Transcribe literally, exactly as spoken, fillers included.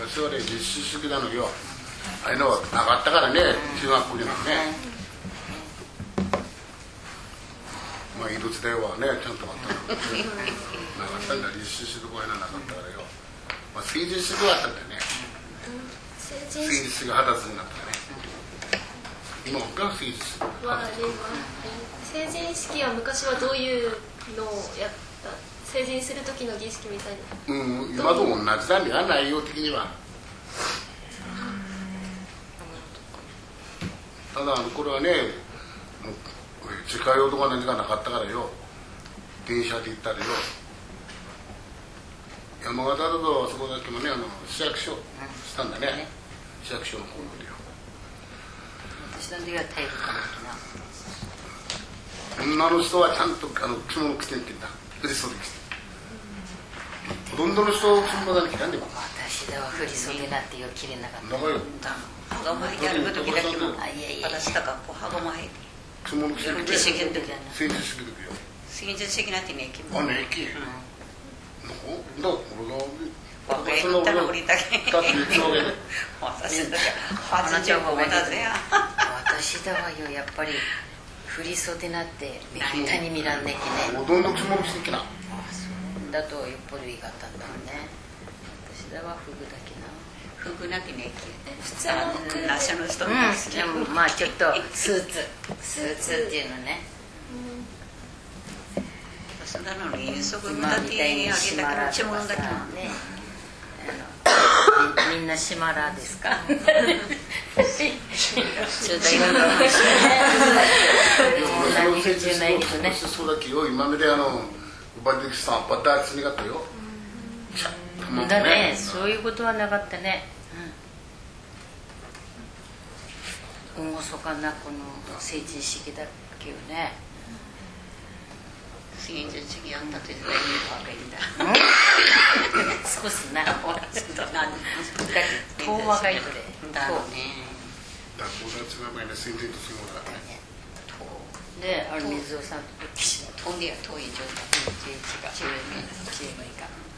昔はね実施主義なのよ。ああいうのはなかったからね、中学校にはね。まあ江戸時代はねちゃんとあったのになかったんだ。実施主義こういうのはなかったからよ。まあ政治主義はあったんだよね。政治主義派閥になったね。今が政治主義派閥。 成人式は昔はどういうのをやった成人する時の儀式みたいな。 うん、今と同じなんだよ、内容的には。ただこれはね自家用とか何かなかったからよ、電車で行ったらよ、山形だとそこだけもねあの市役所したんだね、市役所の方でよ。 私の時は体育館だな。 女の人はちゃんとあの着物着てるって言った。振り袖着て。ほとんどの人は着物だけ着たんだよ。 私では振り袖なんてよ着れなかった。 だからよ。 羽釜入り歩く時だけも。私だからこう羽釜入り。 着物着てる。 政治主義の時だな。 政治主義の時よ。 政治主義なんてね着物。あね着。だから俺が。 若い人の売りだけ。 だって言うわけね。 私の時は初めてだぜや。 私だわよやっぱり。振り袖なってめったに見らんねきね。 ほとんど着物着てきな。 だとよっぽどいいかったんだもんね。私だわフグだけな。 フグなきねき。普通のなしの人も好き。 でもまあちょっとスーツスーツっていうのね。 そんなのにそこみたいに着物だけね。 みんなシマラですか。ちょっとそうだけよ今まであのバディスタンバッターつにがったよ。 だねそういうことはなかったね。うん。厳かなこの政治主義だけよね。 政治主義あったと言ったらいいわけだ。 少しな。だって遠和がいいとで。 だろうね。 だから友達が前ね戦前とするものだね。 であれ水尾さんと飛んでや遠い状態。 知恵がいいか。